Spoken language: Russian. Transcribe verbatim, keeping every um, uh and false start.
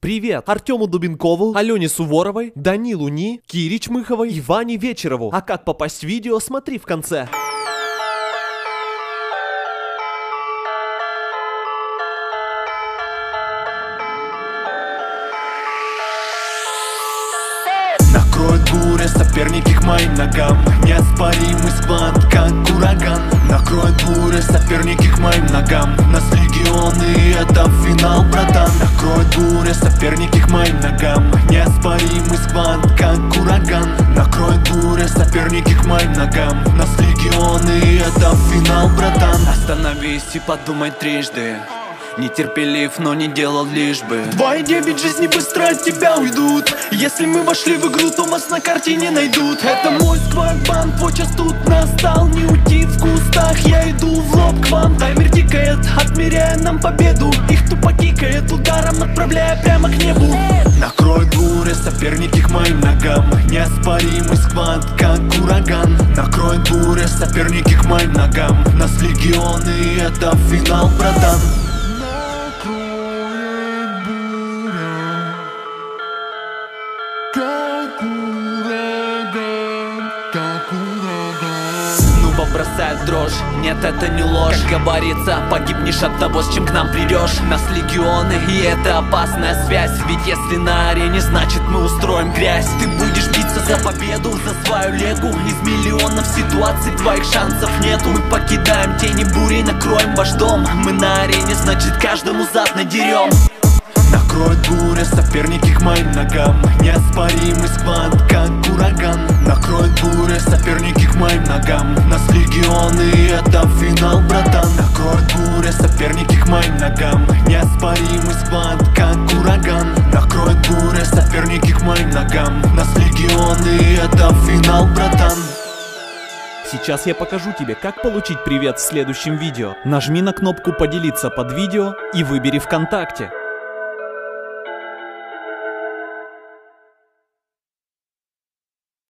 Привет Артему Дубенкову, Алене Суворовой, Данилу Ни, Кире Чмыховой и Ване Вечерову. А как попасть в видео, смотри в конце. Накроет буря, соперники к моим ногам. Неоспоримый сквад, как ураган. Накроет буря, соперники к моим ногам. Нас легионы, и это финал, братан. Накроет буря, соперники к моим ногам. Неоспоримый сквад, как ураган. Накроет буря, соперники к моим ногам. Нас легионы, и это финал, братан. Остановись и подумай трижды. Нетерпелив, но не делал лишь бы. Два и девять жизни быстро от тебя уйдут. Если мы вошли в игру, то вас на карте не найдут. Это мой сквад-бан, твой час тут настал. Не уйти в кустах, я иду в лоб к вам. Таймер тикает, отмеряя нам победу. Их тупо кикает, ударом отправляя прямо к небу. Накроет буря, соперники к моим ногам. Неоспоримый сквад, как ураган. Накроет буря, соперники к моим ногам. Нас легионы, и это финал, братан. Как ураган, как ураган. Ну побросает дрожь, нет, это не ложь. Как говорится, погибнешь от того, с чем к нам придешь. Нас легионы, и это опасная связь. Ведь если на арене, значит мы устроим грязь. Ты будешь биться за победу, за свою легу. Из миллионов ситуаций твоих шансов нету. Мы покидаем тени бури, накроем ваш дом. Мы на арене, значит каждому зад надерем. Накроет буря, соперники к моим ногам. Неоспоримый сквад, как ураган. Накроет буря, соперники к моим ногам. Нас легионы, и это финал, братан. Накроет буря, соперники к моим ногам. Неоспоримый сквад, как ураган. Накроет буря, соперники к моим ногам. Нас легионы, и это финал, братан. Сейчас я покажу тебе, как получить привет в следующем видео. Нажми на кнопку «Поделиться» под видео и выбери ВКонтакте.